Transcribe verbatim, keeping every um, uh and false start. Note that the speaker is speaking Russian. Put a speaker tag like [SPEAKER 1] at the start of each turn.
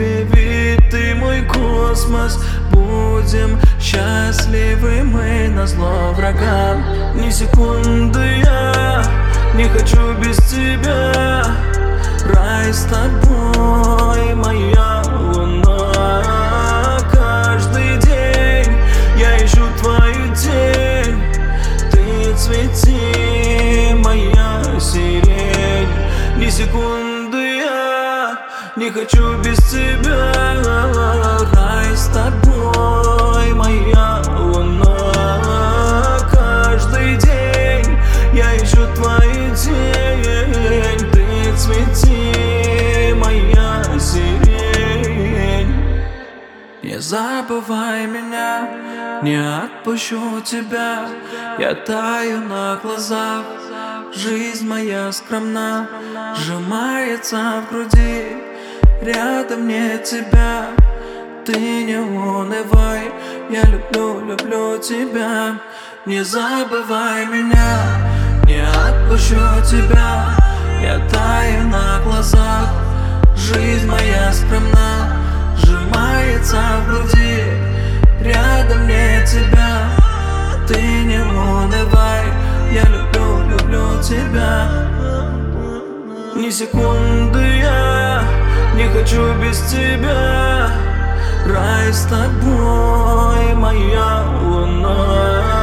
[SPEAKER 1] тебе вид, ты мой космос. Будем счастливы мы назло врагам. Ни секунды я не хочу без тебя. Рай с тобой, моя луна. Каждый день я ищу твою тень. Ты цвети, моя сирень. Ни секунды я не хочу без тебя. Рай с тобой, моя луна. Каждый день я ищу твою тень. Ты цвети, моя сирень. Не забывай меня, не отпущу тебя. Я таю на глазах, жизнь моя скромна, сжимается в груди, рядом нет тебя. Ты не унывай, я люблю, люблю тебя. Не забывай меня, не отпущу тебя. Я таю на глазах, жизнь моя скромна, сжимается в груди, рядом нет тебя. Ты не унывай, я люблю, люблю тебя. Ни секунды я не хочу без тебя. Рай с тобой, моя луна.